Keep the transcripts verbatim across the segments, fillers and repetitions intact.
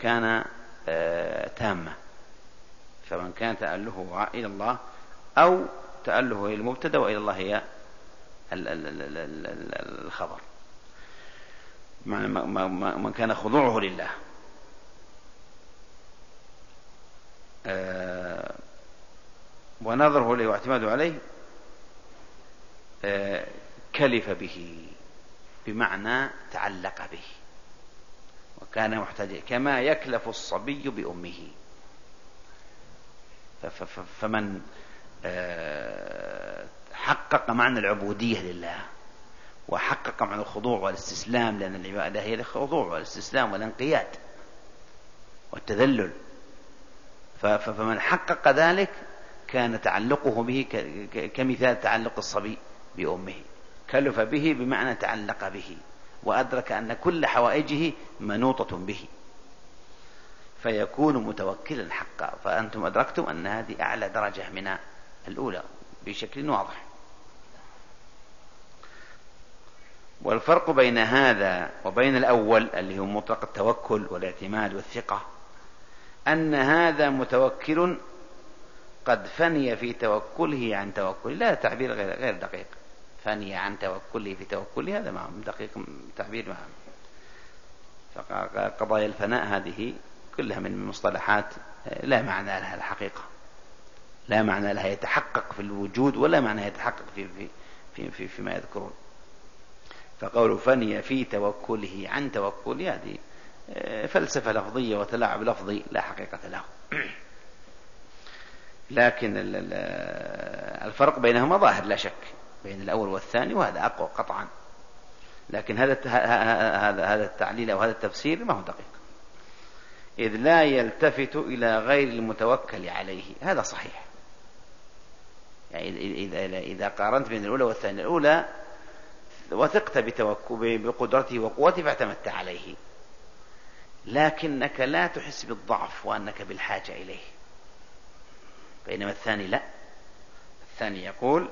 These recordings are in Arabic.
كان تامة، فمن كان تأله إلى الله أو تأله إلى المبتدأ وإلى الله هي الخبر، من كان خضوعه لله. ونظره له واعتماده عليه كلف به، بمعنى تعلق به وكان محتاجا، كما يكلف الصبي بأمه. فمن حقق معنى العبودية لله وحقق معنى الخضوع والاستسلام، لأن العبادة هي الخضوع والاستسلام والانقياد والتذلل، فمن حقق ذلك كان تعلقه به كمثال تعلق الصبي بأمه، كلف به بمعنى تعلق به وأدرك أن كل حوائجه منوطة به، فيكون متوكلا حقا. فأنتم أدركتم أن هذه أعلى درجة من الأولى بشكل واضح. والفرق بين هذا وبين الأول اللي هو مطلق التوكل والاعتماد والثقة، أن هذا متوكل قد فني في توكله عن توكله، لا تعبير غير, غير دقيق، فني عن توكله في توكله، هذا ما دقيق تعبير ما. فقضايا الفناء هذه كلها من مصطلحات لا معنى لها الحقيقة، لا معنى لها يتحقق في الوجود ولا معنى يتحقق في في في في فيما يذكرون. فقول فني في توكله عن توكله هذه فلسفة لفظية وتلاعب لفظي لا حقيقة له. لكن الفرق بينهما ظاهر لا شك، بين الأول والثاني، وهذا أقوى قطعا. لكن هذا هذا هذا التعليل أو هذا التفسير ما هو دقيق. إذ لا يلتفت إلى غير المتوكل عليه، هذا صحيح. يعني إذا إذا قارنت بين الأولى والثانية، الأولى وثقت بقدرته وقوته فاعتمدت عليه، لكنك لا تحس بالضعف وأنك بالحاجة إليه. بينما الثاني لا، الثاني يقول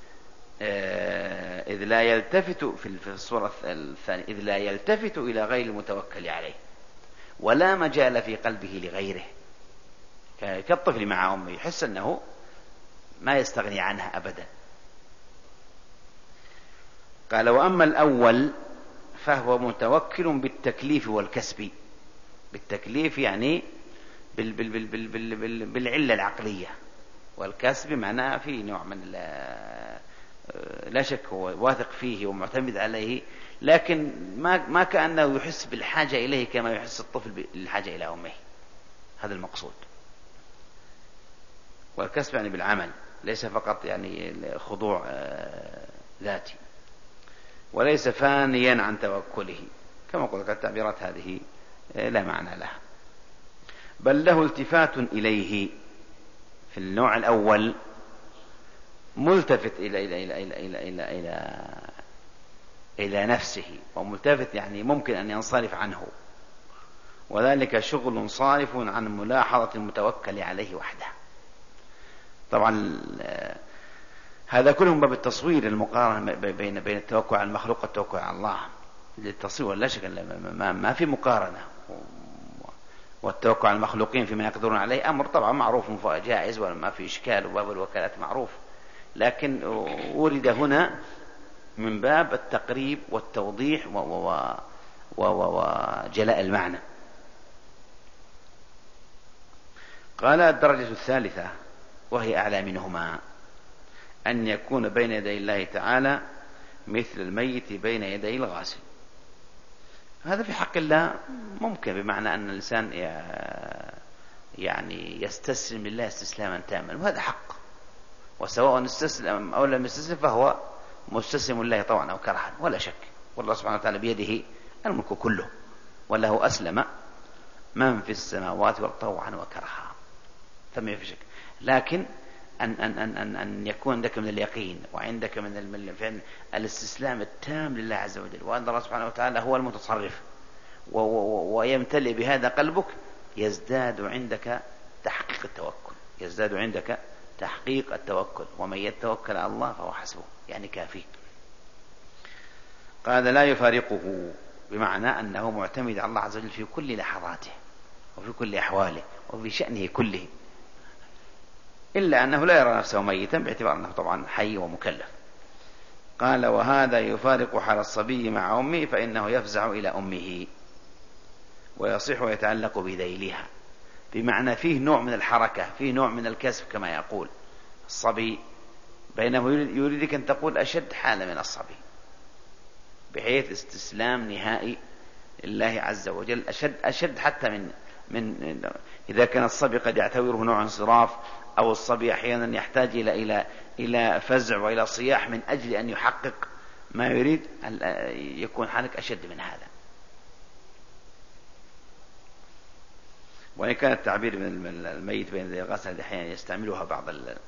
آه إذ لا يلتفت في الصورة الثانية إذ لا يلتفت إلى غير المتوكل عليه ولا مجال في قلبه لغيره، كالطفل مع أمه يحس أنه ما يستغني عنها أبدا. قال وأما الأول فهو متوكل بالتكليف والكسب. بالتكليف يعني بال بال بال بال بال بال بالعلة العقلية، والكسب معناه فيه نوع من لا شك هو واثق فيه ومعتمد عليه، لكن ما ما كأنه يحس بالحاجة إليه كما يحس الطفل بالحاجة إلى أمه. هذا المقصود. والكسب يعني بالعمل، ليس فقط يعني خضوع ذاتي، وليس فانيا عن توكله كما قلت. التعبيرات هذه لا معنى لها، بل له التفات إليه. في النوع الأول ملتفت إلى إلى إلى إلى إلى إلى, إلى, إلى نفسه، وملتفت يعني ممكن أن ينصرف عنه، وذلك شغل صارف عن ملاحظة المتوكل عليه وحده. طبعا هذا كله باب التصوير، المقارنة بين بين التوكل على المخلوق والتوكل على الله. للتصوير لا شك ما, ما في مقارنة. والتوكل على المخلوقين فيما يقدرون عليه أمر طبعا معروف جائز وما في إشكال، وباب الوكالات معروف، لكن ورد هنا من باب التقريب والتوضيح وجلاء المعنى. قال الدرجة الثالثة وهي أعلى منهما، أن يكون بين يدي الله تعالى مثل الميت بين يدي الغاسل. هذا في حق الله ممكن، بمعنى أن الإنسان يعني يستسلم لله استسلاما تاما، وهذا حق. وسواء استسلم أو لم يستسلم فهو مستسلم لله طوعا أو كرها ولا شك. والله سبحانه وتعالى بيده الملك كله، وله أسلم من في السماوات والأرض طوعا وكرها، فما في شك. لكن أن, أن, أن, أن, أن يكون عندك من اليقين وعندك من الاستسلام التام لله عز وجل، وأن الله سبحانه وتعالى هو المتصرف، ويمتلئ بهذا قلبك، يزداد عندك تحقيق التوكل، يزداد عندك تحقيق التوكل. ومن يتوكل على الله فهو حسبه، يعني كافيه. قال لا يفارقه، بمعنى أنه معتمد على الله عز وجل في كل لحظاته، وفي كل أحواله وفي شأنه كله، إلا أنه لا يرى نفسه ميتا باعتبار أنه طبعا حي ومكلف. قال: وهذا يفارق حال الصبي مع أمه، فإنه يفزع إلى أمه ويصيح ويتعلق بذيلها، بمعنى فيه نوع من الحركة، فيه نوع من الكسب كما يقول الصبي، بينما يريدك أن تقول أشد حالة من الصبي، بحيث استسلام نهائي لله عز وجل، أشد, أشد حتى من, من إذا كان الصبي قد يعتبره نوع انصراف، أو الصبي أحيانا يحتاج إلى, إلى, إلى فزع وإلى صياح من أجل أن يحقق ما يريد، يكون حالك أشد من هذا. وإن كان التعبير من الميت بين يدي الغسل أحيانا يستعملها بعض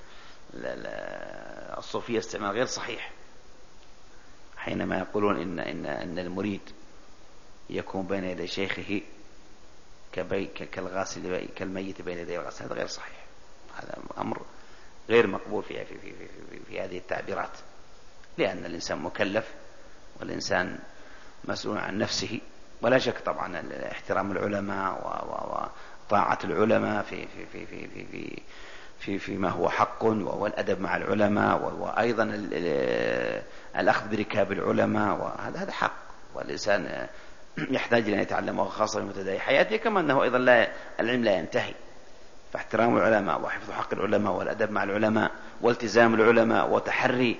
الصوفية استعمال غير صحيح، حينما يقولون إن, إن, إن المريد يكون بين يدي شيخه كالغاسل كالميت بين يدي الغسل، هذا غير صحيح، هذا أمر غير مقبول في, في, في, في, في, في هذه التعبيرات، لأن الإنسان مكلف والإنسان مسؤول عن نفسه، ولا شك طبعا احترام العلماء وطاعة العلماء في في في في في في في فيما هو حق، والأدب مع العلماء، وأيضا الأخذ بركاب العلماء، وهذا هذا حق، والإنسان يحتاج أن يتعلمه خاصة في متداعي حياته، كما أنه أيضا لا العلم لا ينتهي، فاحترام العلماء وحفظ حق العلماء والأدب مع العلماء والتزام العلماء وتحري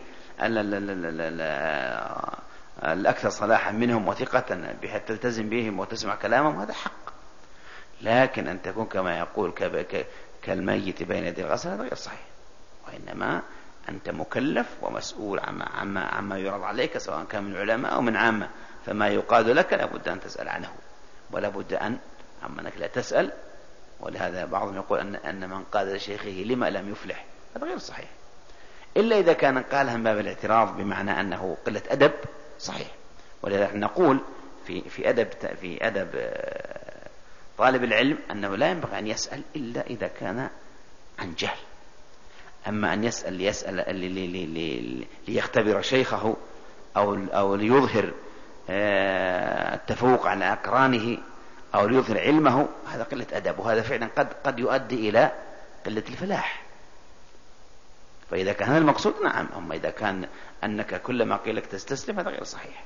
الأكثر صلاحا منهم وثقة بحيث تلتزم بهم وتسمع كلامهم، هذا حق. لكن أن تكون كما يقول كالميت بين يدي الغسل، هذا غير صحيح، وإنما أنت مكلف ومسؤول عما, عما, عما يعرض عليك، سواء كان من علماء أو من عامة، فما يقال لك لابد أن تسأل عنه، ولا بد أن أما أنك لا تسأل. ولهذا بعضهم يقول أن, أن من قال لشيخه لما لم يفلح، هذا غير صحيح، إلا إذا كان قالها من باب الاعتراض بمعنى أنه قلة أدب، صحيح. ولذلك نقول في في أدب في أدب طالب العلم أنه لا ينبغي أن يسأل إلا إذا كان عن جهل، أما أن يسأل ليسأل لي لي لي ليختبر شيخه أو أو ليظهر التفوق على أقرانه أو ليظهر علمه، هذا قلة أدب، وهذا فعلا قد قد يؤدي إلى قلة الفلاح. فإذا كان هذا المقصود نعم، أما إذا كان أنك كلما قيل لك تستسلم، هذا غير صحيح.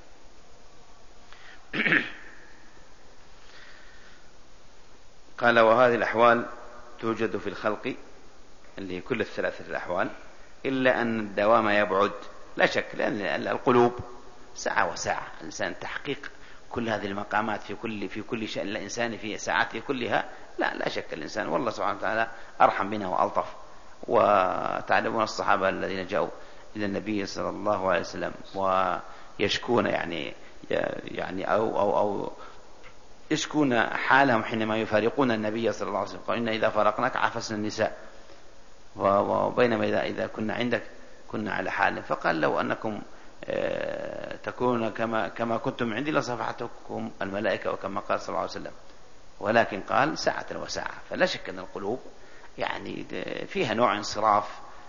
قال: وهذه الأحوال توجد في الخلق، اللي كل الثلاثة الأحوال، إلا أن الدوام يبعد، لا شك، لأن القلوب ساعة وساعة، الإنسان تحقيق كل هذه المقامات في كل في كل شأن الإنسان في ساعاته كلها، لا لا شك الإنسان، والله سبحانه وتعالى أرحم بنا وألطف. وتعلمون الصحابة الذين جاءوا إلى النبي صلى الله عليه وسلم ويشكون يعني يعني أو أو أو يشكون حالهم حينما يفارقون النبي صلى الله عليه وسلم، قال: إن إذا فارقناك عفسنا النساء، وبينما إذا إذا كنا عندك كنا على حال، فقال: لو أنكم تكونون كما كما كنتم عندي لصفحتكم الملائكة، وكما قال صلى الله عليه وسلم. ولكن قال ساعة وساعة، فلا شك أن القلوب يعني فيها نوع انصراف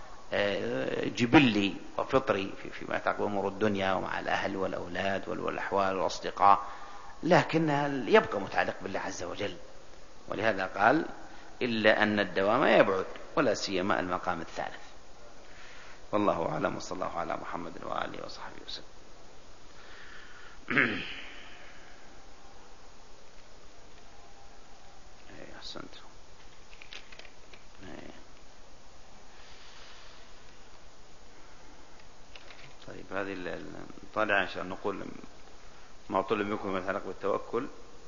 جبلي وفطري فيما يتعلق بأمور الدنيا ومع الأهل والأولاد والأحوال والأصدقاء، لكنها يبقى متعلق بالله عز وجل. ولهذا قال: إلا أن الدوام يبعد، ولا سيما المقام الثالث. والله أعلم، وصلى الله على محمد وآله وصحبه وسلم. أحسنت. طيب، هذه نطالع عشان نقول ما طلب منكم ما يتعلق بالتوكل.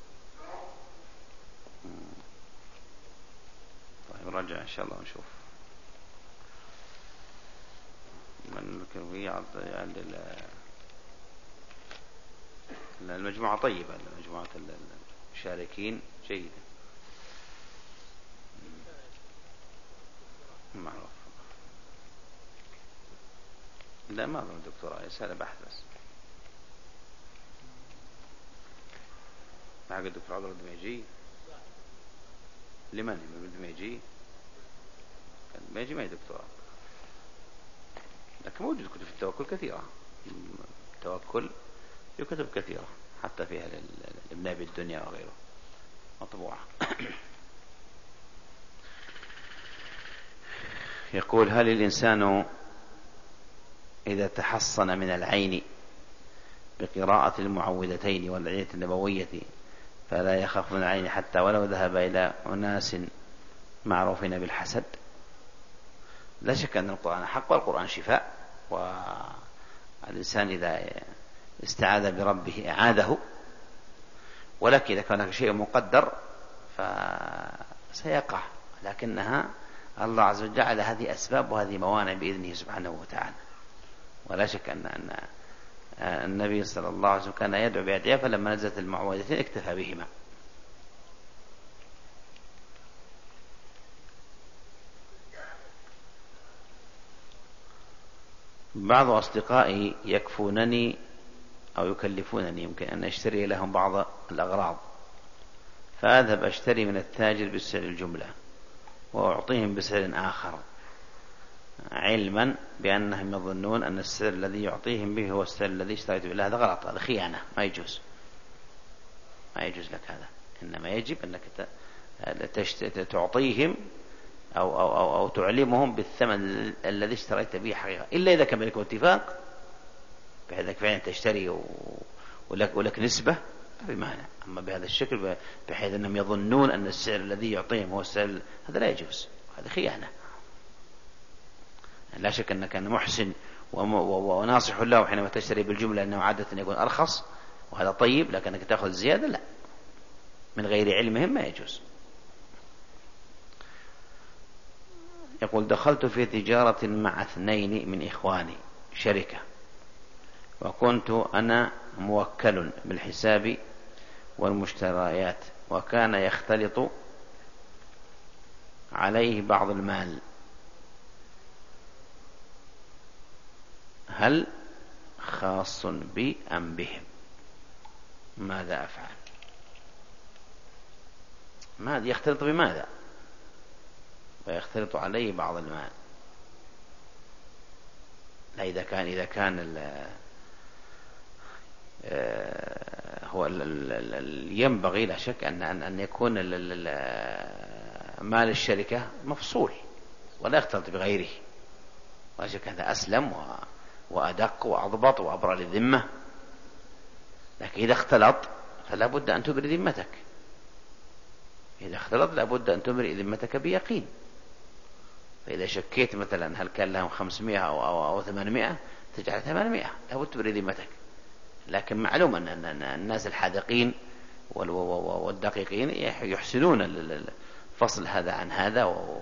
طيب، نرجع إن شاء الله ونشوف. من يعني المجموعة طيبة، مجموعة المشاركين جيدة، معروف. لا، ما أظن دكتوراه، يسأل بحث بس. حق الدكتور عبد الدميجي، لمن من الدميجي؟ الدميجي ما هي دكتوراه، لكن موجود كتب في التوكل كثيرة. التوكل في كتب كثيرة، حتى فيها لابن أبي الدنيا وغيره مطبوعة. يقول: هل الإنسان إذا تحصن من العين بقراءة المعوذتين والأدعية النبوية فلا يخاف من العين حتى ولو ذهب إلى أناس معروفين بالحسد؟ لا شك أن القرآن حق والقرآن شفاء، والإنسان إذا استعاذ بربه أعاده، ولكن إذا كان هناك شيء مقدر فسيقع، لكنها الله عز وجل جعل هذه أسباب وهذه موانع بإذنه سبحانه وتعالى. ولا شك أن أن النبي صلى الله عليه وسلم كان يدعو بأدعية، فلما نزلت المعوذتين اكتفى بهما. بعض أصدقائي يكفونني أو يكلفونني، يمكن أن أشتري لهم بعض الأغراض، فأذهب أشتري من التاجر بسعر الجملة وأعطيهم بسعر آخر، علما بأنهم يظنون أن السعر الذي يعطيهم به هو السعر الذي اشتريت به. هذا غلط، هذا خيانة، ما يجوز، ما يجوز لك هذا. إنما يجب أنك تعطيهم أو, أو, أو, أو تعلمهم بالثمن الذي اشتريت به حقيقة، إلا إذا كان بينكم اتفاق بحيث أنك فعلا تشتري ولك, ولك نسبة بمعنى. أما بهذا الشكل بحيث أنهم يظنون أن السعر الذي يعطيهم هو السعر، هذا لا يجوز، هذا خيانة. لا شك أنك كان محسن وناصح له حينما تشتري بالجملة أنه عادة يكون أرخص وهذا طيب، لكنك تأخذ زيادة لا، من غير علمهم ما يجوز. يقول: دخلت في تجارة مع اثنين من إخواني، شركة، وكنت أنا موكل بالحساب والمشتريات، وكان يختلط عليه بعض المال، هل خاص بي أم بهم؟ ماذا أفعل؟ ماذا يختلط بماذا؟ ويختلط عليه بعض المال. لا، إذا كان إذا كان ال هو ينبغي لا شك أن أن يكون مال الشركة مفصول ولا يختلط بغيره، ولا شك هذا أسلم وأدق وأضبط وأبرى للذمة. لكن إذا اختلط فلا بد أن تبري ذمتك، إذا اختلط لا بد أن تبري ذمتك بيقين. فإذا شكيت مثلا هل كان لهم خمسمائة أو, أو, أو ثمانمائة تجعل ثمانمائة، لا بد تبري ذمتك. لكن معلوم أن الناس الحاذقين والدقيقين يحسنون فصل هذا عن هذا و...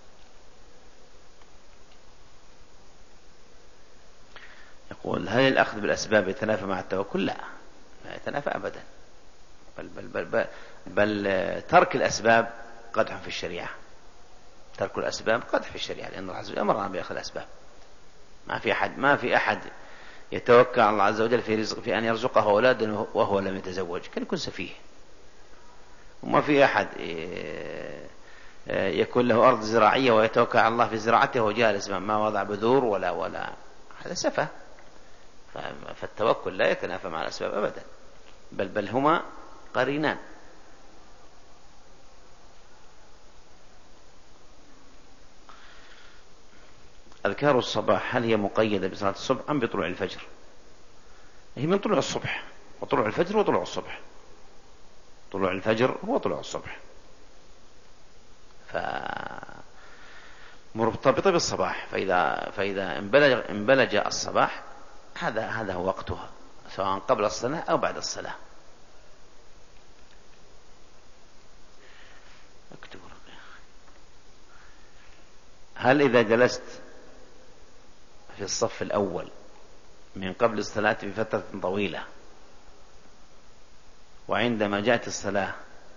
يقول: هل الأخذ بالأسباب يتنافى مع التوكل؟ لا، لا يتنافى أبدا، بل, بل, بل, بل, بل ترك الأسباب قدح في الشريعة، ترك الأسباب قدح في الشريعة، لأن الله عز وجل أمرنا بأخذ الأسباب. ما في أحد ما في أحد يتوكل على الله عز وجل في رزق في أن يرزقه أولادا وهو لم يتزوج، كان يكون سفيه. وما في أحد يكون له أرض زراعية ويتوكل على الله في زراعته وجالس ما وضع بذور ولا ولا هذا سفه. فالتوكل لا يتنافى مع الأسباب أبدا، بل بل هما قرينان. أذكار الصباح هل هي مقيدة بصلاة الصبح أم بطلوع الفجر؟ هي من طلوع الصبح، وطلوع الفجر وطلوع الصبح. طلوع الفجر هو طلوع الصبح، فمرتبطة بالصباح. فإذا فإذا انبلج انبلج الصباح هذا هذا هو وقتها، سواء قبل الصلاة أو بعد الصلاة. اكتب. هل إذا جلست في الصف الأول من قبل الصلاة بفترة طويلة وعندما جاءت الصلاة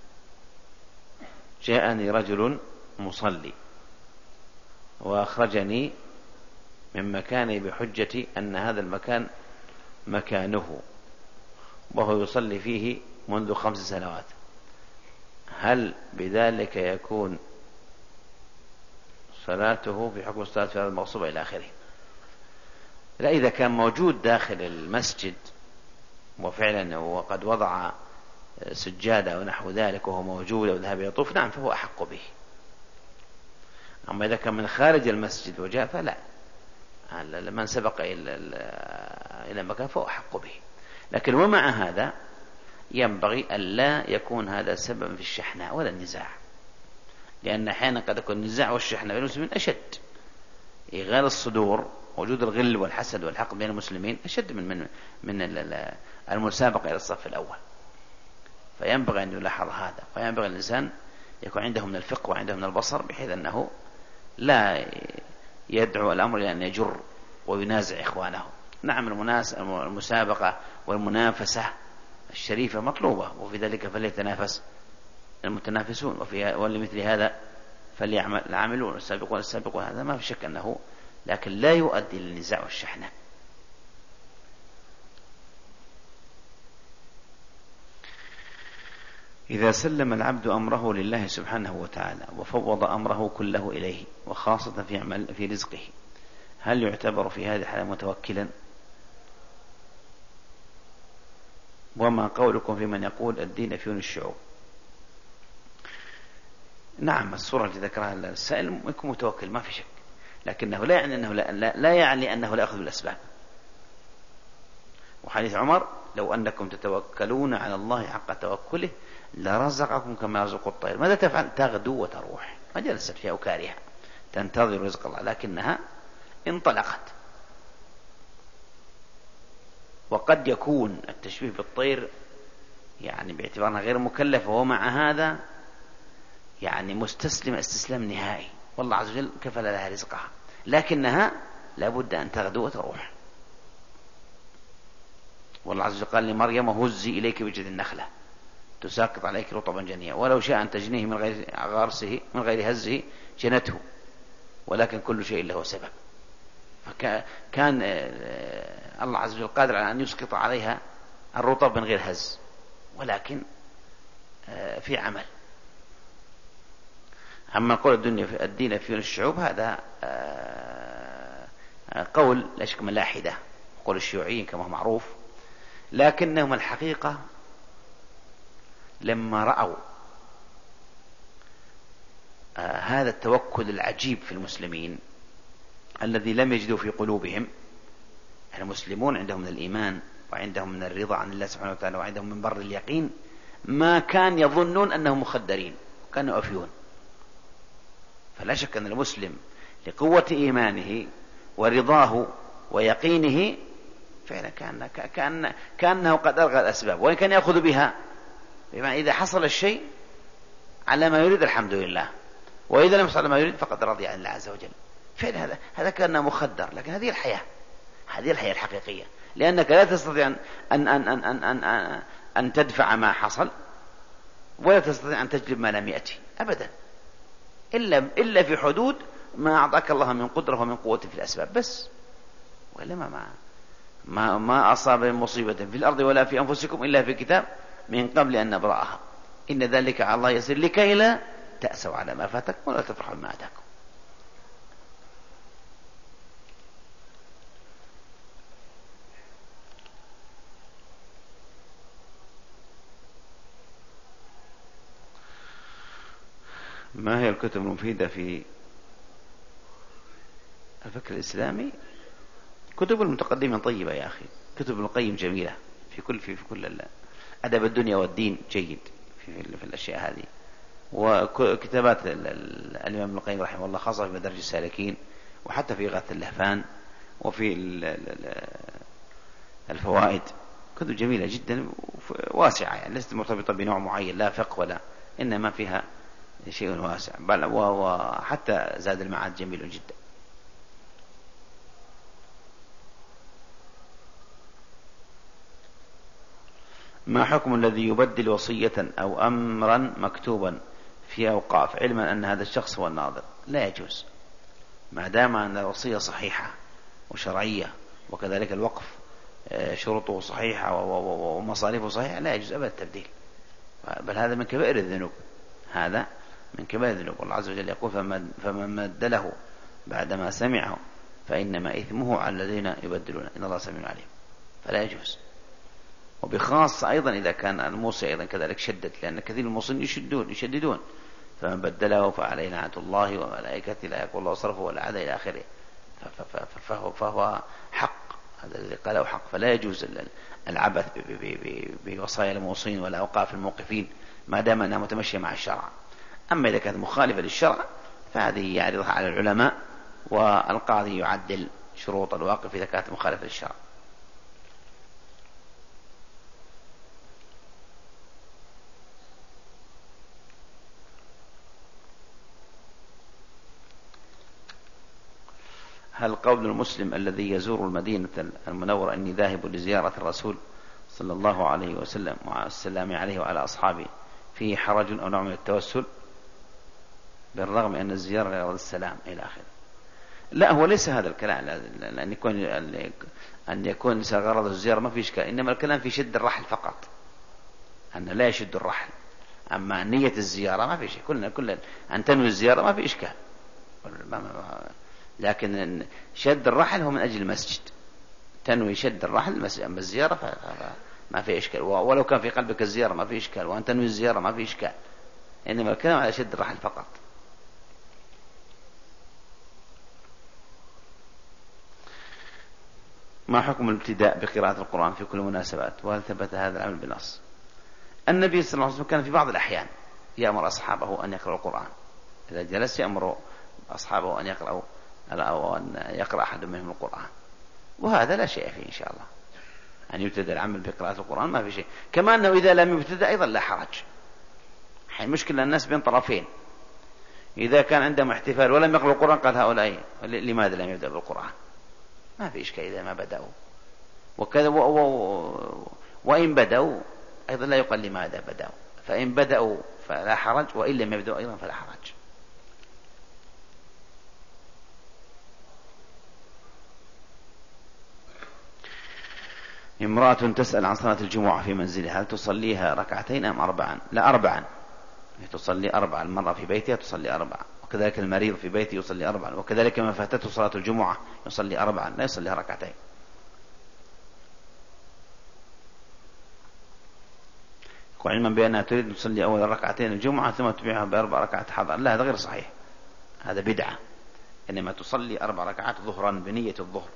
جاءني رجل مصلي وأخرجني من مكاني بحجة أن هذا المكان مكانه وهو يصلي فيه منذ خمس سنوات، هل بذلك يكون صلاته في حكم الصلاة في هذا المغصوب إلى آخره؟ لا، إذا كان موجود داخل المسجد وفعلا وقد وضع سجادة ونحو ذلك وهو موجود وذهب يطوف، نعم، فهو أحق به. أما إذا كان من خارج المسجد وجاء فلا، من سبق إلى مكان فهو أحق به. لكن ومع هذا ينبغي أن لا يكون هذا سبب في الشحناء ولا النزاع، لأن أحيانا قد يكون النزاع والشحناء بين المسلمين أشد. إغال الصدور، وجود الغل والحسد والحقد بين المسلمين أشد من من من المسابقة إلى الصف الأول. فينبغي أن يلاحظ هذا، فينبغي الإنسان يكون عنده من الفقه وعنده من البصر، بحيث أنه لا يدعو الأمر إلى أن يجر وينازع إخوانه. نعم، المسابقة والمنافسة الشريفة مطلوبة، وفي ذلك فليتنافس المتنافسون، وفي ولمثل هذا فليعمل العاملون السابقون السابقون. هذا ما في شك أنه، لكن لا يؤدي للنزاع والشحنة. إذا سلم العبد أمره لله سبحانه وتعالى وفوض أمره كله إليه، وخاصة في عمل في رزقه، هل يعتبر في هذه الحالة متوكلا؟ وما قولكم في من يقول الدين فيون الشعوب؟ نعم، الصورة التي ذكرها السائل يكون متوكل ما في شك، لكنه لا يعني أنه لا, لا, لا يعني أنه لا يأخذ بالأسباب. وحديث عمر: لو أنكم تتوكلون على الله حق توكله لرزقكم كما يرزق الطير. ماذا تفعل؟ تغدو وتروح، ما جلست فيها أوكارها تنتظر رزق الله، لكنها انطلقت. وقد يكون التشبيه بالطير يعني باعتبارها غير مكلفة، ومع هذا يعني مستسلم استسلام نهائي، والله عز وجل كفل لها رزقها، لكنها لابد أن تغدو وتروح. والله عز وجل قال لمريم: هزي إليك بجذع النخلة تساقط عليك رطبا جنيا، ولو شاء أن تجنيه من غير غرسه من غير هزه جنته، ولكن كل شيء له سبب. فكان الله عز وجل قادر على أن يسقط عليها الرطب من غير هز، ولكن في عمل. أما قول الدنيا في الدين في الشعوب، هذا قول لا شك ملاحدة، قول الشيوعيين كما هو معروف، لكنهم الحقيقة لما رأوا هذا التوكل العجيب في المسلمين الذي لم يجدوا في قلوبهم، المسلمون عندهم من الإيمان وعندهم من الرضا عن الله سبحانه وتعالى وعندهم من بر اليقين ما كان يظنون أنهم مخدرين، كانوا أفيون. فلا شك أن المسلم لقوة إيمانه ورضاه ويقينه فعلا كان كان كأنه قد ألغى الأسباب، وإن كان يأخذ بها، بمعنى إذا حصل الشيء على ما يريد الحمد لله، وإذا لم يحصل على ما يريد فقد رضي عن الله عز وجل. فعلا هذا هذا كان مخدر، لكن هذه الحياة، هذه الحياة الحقيقية، لأنك لا تستطيع أن أن أن أن أن, أن, أن تدفع ما حصل، ولا تستطيع أن تجلب ما لم يأتي أبدا، إلا إلا في حدود ما أعطاك الله من قدرة ومن قوة في الأسباب بس. وإلا ما ما ما أصاب من مصيبة في الأرض ولا في أنفسكم إلا في كتاب من قبل أن نبرأها إن ذلك على الله يسير لكي لا تأسوا على ما فاتكم ولا تفرحوا بما أتاكم. ما هي الكتب المفيدة في الفكر الإسلامي؟ كتب المتقدمين طيبة يا أخي، كتب ابن القيم جميلة في كل في, في كل أدب الدنيا والدين جيد في, في, في الأشياء هذه، وكتابات الإمام ابن القيم رحمه الله خاصة في مدارج السالكين، وحتى في إغاثة اللهفان، وفي الفوائد، كتب جميلة جدا واسعة، يعني ليست مرتبطة بنوع معين لا فقه ولا، إنما فيها شيء واسع، بل وحتى زاد المعاد جميل جدا. ما حكم الذي يبدل وصية أو أمرا مكتوبا في أوقاف علما أن هذا الشخص هو الناظر؟ لا يجوز، ما دام أن الوصية صحيحة وشرعية، وكذلك الوقف شروطه صحيحة ومصاريفه صحيحة، لا يجوز أبدا التبديل، بل هذا من كبائر الذنوب، هذا من كبائر الذنوب. الله عز وجل يقول: فمن بدله بعدما سمعه فإنما إثمه على الذين يبدلون إن الله سميع عليم. فلا يجوز. وبخاصة أيضا إذا كان الموصي أيضا كذلك شدد، لأن كثير من الموصين يشدون يشددون فمن بدله فعليه لعنة الله وملائكته لا يقول الله صرفه ولا عاد إلى آخره. فهو, فهو حق، هذا الذي قاله حق، فلا يجوز العبث بوصايا الموصين ولا أوقاف الموقفين ما دام أنها متمشية مع الشرع. أما إذا كانت مخالفة للشرع فهذه يعرضها على العلماء، والقاضي يعدل شروط الواقف إذا كانت مخالفة للشرع. هل قول المسلم الذي يزور المدينة المنورة إني ذاهب لزيارة الرسول صلى الله عليه وسلم والسلام عليه وعلى أصحابه فيه حرج أو نوع من التوسل بالرغم أن الزيارة لغرض السلام إلى آخره؟ لا، هو ليس هذا الكلام أن يكون أن يكون غرض الزيارة ما في إشكال، إنما الكلام في شد الرحل فقط، أن لا يشد الرحل. أما نية الزيارة ما في شيء، كلنا كلنا أن تنوي الزيارة ما في إشكال، لكن شد الرحل هو من أجل المسجد، تنوي شد الرحل المسجد. أما الزيارة فما في إشكال، ولو كان في قلبك الزيارة ما في إشكال، وأن تنوي الزيارة ما في إشكال، إنما الكلام على شد الرحل فقط. ما حكم الابتداء بقراءة القرآن في كل مناسبات، وهل ثبت هذا العمل بنص؟ النبي صلى الله عليه وسلم كان في بعض الأحيان يأمر أصحابه أن يقرأوا القرآن، إذا جلس يأمر أصحابه أن يقرأوا أو أن يقرأ أحد منهم القرآن، وهذا لا شيء فيه إن شاء الله. أن يبتدأ العمل بقراءة القرآن ما في شيء، كما أنه إذا لم يبتدأ أيضا لا حرج. حين مشكلة الناس بين طرفين، إذا كان عندهم احتفال ولم يقرأوا القرآن قال هؤلاء لماذا لم يبدأ بالقرآن؟ ما في إشكال إذا ما بدأوا، وكذا و... و... وإن بدأوا أيضا لا يقال لماذا بدأوا، فإن بدأوا فلا حرج، وإن لم يبدأوا أيضا فلا حرج. امرأة تسأل عن صلاة الجمعة في منزلها، هل تصليها ركعتين أم أربعا؟ لا، أربعا، تصلي أربعا. المرأة في بيتها تصلي أربعا، وكذلك المريض في بيته يصلي أربعا، وكذلك من فاتته صلاة الجمعة يصلي أربعا، لا يصليها ركعتين. وعلما بأنها تريد أن تصلي أول ركعتين الجمعة ثم تبيعها بأربع ركعات حضر، لا، هذا غير صحيح، هذا بدعة، إنما تصلي أربع ركعات ظهرا بنية الظهر.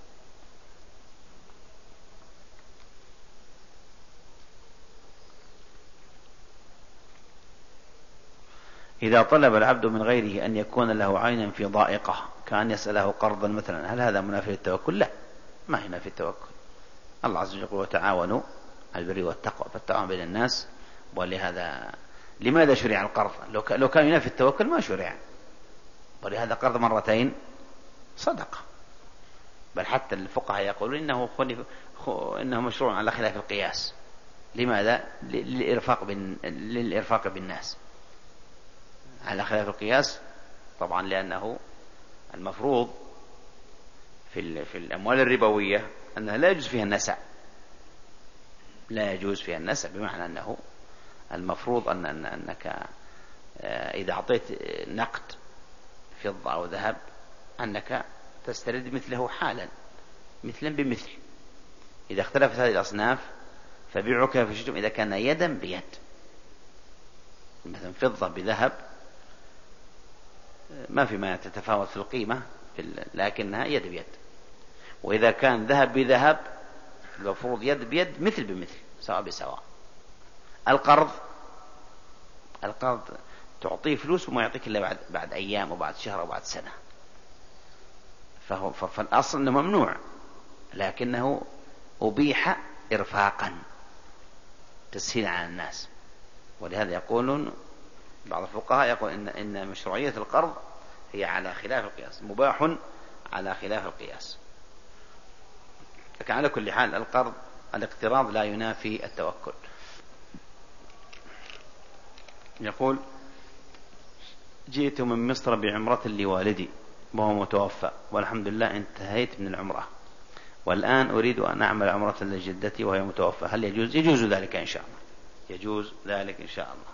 إذا طلب العبد من غيره أن يكون له عينا في ضائقة كأن يسأله قرضا مثلا، هل هذا منافي للتوكل؟ لا، ما هنا في التوكل. الله عز وجل يقول وتعاونوا على البر والتقوى، فالتعاون بين الناس. ولهذا لماذا شرع القرض؟ لو كان ينافي التوكل ما شرع، ولهذا قرض مرتين صدقة، بل حتى الفقهاء يقولون إنه, إنه مشروع على خلاف القياس. لماذا؟ للإرفاق, بين... للإرفاق بالناس على خلاف القياس، طبعا لأنه المفروض في, في الأموال الربوية أنها لا يجوز فيها النسع، لا يجوز فيها النسع، بمعنى أنه المفروض أن أنك إذا أعطيت نقد فضة أو ذهب أنك تسترد مثله حالا، مثلا بمثل. إذا اختلفت هذه الأصناف فبيعك في شئتم إذا كان يدا بيد، مثلا فضة بذهب ما في ما تتفاوت في القيمة، لكنها يد بيد. وإذا كان ذهب بذهب المفروض يد بيد مثل بمثل سواء بسواء. القرض القرض تعطيه فلوس وما يعطيك إلا بعد, بعد أيام وبعد شهر وبعد سنة، فهو فالأصل أنه ممنوع، لكنه أبيح إرفاقا تسهيلا على الناس. ولهذا يقولون بعض الفقهاء يقول إن, إن مشروعية القرض هي على خلاف القياس، مباح على خلاف القياس. لكن على كل حال القرض الاقتراض لا ينافي التوكل. يقول جئت من مصر بعمرة لوالدي وهو متوفى، والحمد لله انتهيت من العمرة، والآن أريد أن أعمل عمرة لجدتي وهي متوفى، هل يجوز؟ يجوز ذلك إن شاء الله، يجوز ذلك إن شاء الله.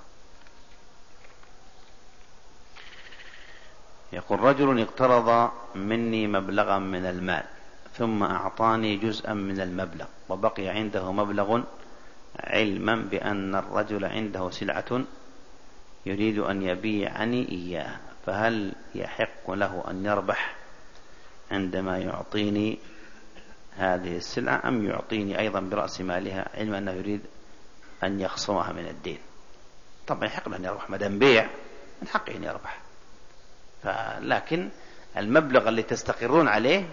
يقول رجل اقترض مني مبلغا من المال ثم أعطاني جزءا من المبلغ وبقي عنده مبلغ، علما بأن الرجل عنده سلعة يريد أن يبيعني إياه، فهل يحق له أن يربح عندما يعطيني هذه السلعة أم يعطيني أيضا برأس مالها، علما أنه يريد أن يخصمها من الدين؟ طبعا يحق له أن يربح، ما دام بيع من حقه أن يربح، لكن المبلغ اللي تستقرون عليه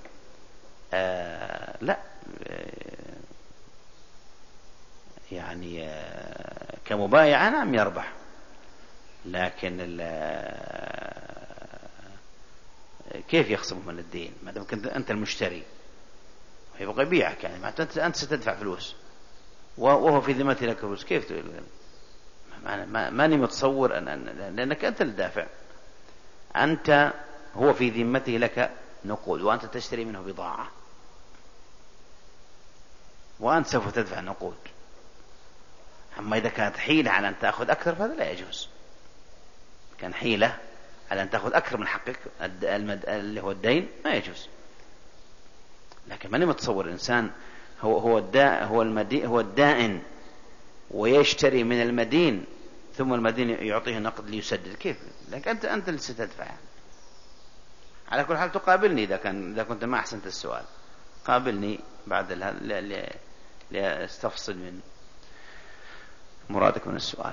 آه لا آه يعني آه كمبايعة نعم يربح، لكن كيف يخصمه من الدين ما دام كنت أنت المشتري يبغى يبيعك؟ يعني أنت ستدفع فلوس وهو في ذمتي لك فلوس، كيف تقول؟ ماني متصور أن لأنك أنت الدافع، أنت هو في ذمته لك نقود وأنت تشتري منه بضاعة وأنت سوف تدفع نقود. أما إذا كانت حيلة على أن تأخذ أكثر فهذا لا يجوز، كان حيلة على أن تأخذ أكثر من حقك اللي هو الدين ما يجوز. لكن ماني متصور إنسان هو هو الداء هو المدين هو الدائن ويشتري من المدين ثم المدين يعطيه نقد ليسدد، كيف؟ لكن أنت أنت اللي ستدفع يعني. على كل حال تقابلني إذا كان إذا كنت ما أحسنت السؤال، قابلني بعد هذا لأستفصل من مرادك من السؤال.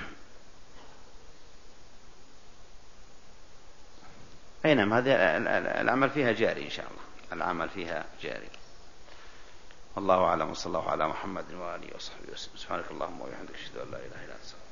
أي نعم، هذا العمل فيها جاري إن شاء الله، العمل فيها جاري. والله أعلم، وصلى الله على محمد وآله وصحبه وسلم. سبحانك اللهم وبحمدك أشهد أن لا إله إلا أنت.